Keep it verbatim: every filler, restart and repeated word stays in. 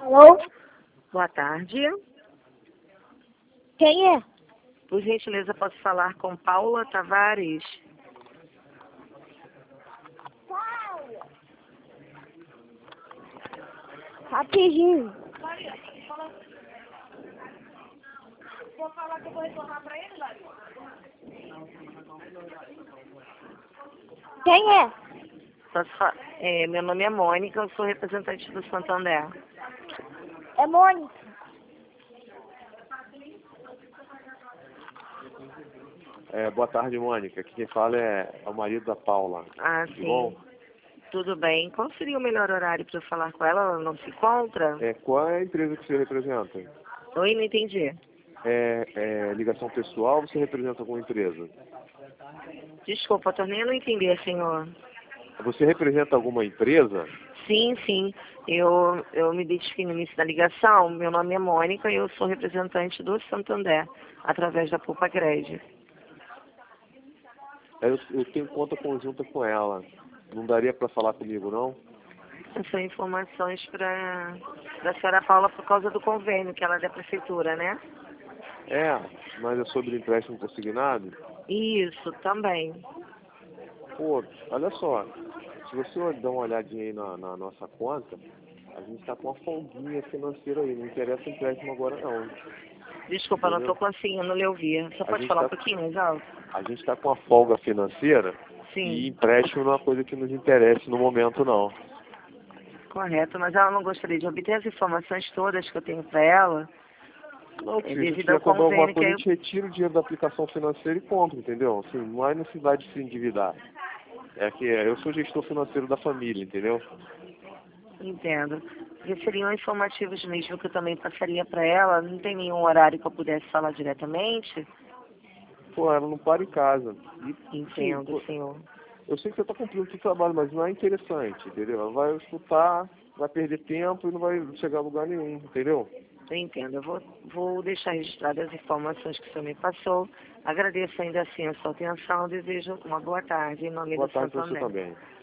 Alô? Boa tarde. Quem é? Por gentileza, posso falar com Paula Tavares? Rapidinho. Quem é? Posso fa- é, meu nome é Mônica, eu sou representante do Santander. É Mônica. É, boa tarde, Mônica. Aqui quem fala é, é o marido da Paula. Ah, Tudo sim. bom? Tudo bem. Qual seria o melhor horário para eu falar com ela? Ela não se encontra? É, qual é a empresa que você representa? Oi, não entendi. É, é ligação pessoal ou você representa alguma empresa? Desculpa, eu tornei a não entender, senhor. Você representa alguma empresa? Sim, sim. Eu, eu me identifiquei no início da ligação. Meu nome é Mônica e eu sou representante do Santander, através da Poupa Crédito. Eu, eu tenho conta conjunta com ela. Não daria para falar comigo, não? Essas são informações para a senhora Paula por causa do convênio que ela é da prefeitura, né? É, mas é sobre empréstimo consignado? Isso, também. Pô, olha só. Se você dar uma olhadinha aí na, na nossa conta, a gente está com uma folguinha financeira aí. Não interessa empréstimo agora, não. Desculpa, não Entendeu? estou conseguindo lhe ouvir. Você A pode gente falar um tá- pouquinho mais alto? A gente está com uma folga financeira e Sim, empréstimo não é uma coisa que nos interessa no momento, não. correto. Mas ela não gostaria de obter as informações todas que eu tenho para ela, Não, é se a gente devido ao quiser comprar alguma convênio que coisa, a eu gente retira o dinheiro da aplicação financeira e compra, entendeu? Assim, não há necessidade de se endividar. É que eu sou gestor financeiro da família, entendeu? entendo. Porque seriam informativos mesmo que eu também passaria para ela. Não tem nenhum horário que eu pudesse falar diretamente? Pô, ela não para em casa. E, assim, Entendo, pô, senhor. eu sei que você está cumprindo o seu trabalho, mas não é interessante, entendeu? Ela vai escutar, vai perder tempo e não vai chegar a lugar nenhum, entendeu? Eu entendo. Eu vou, vou deixar registradas as informações que o senhor me passou. Agradeço ainda assim a sua atenção. Desejo uma boa tarde em nome Boa do tarde para você Santander. também.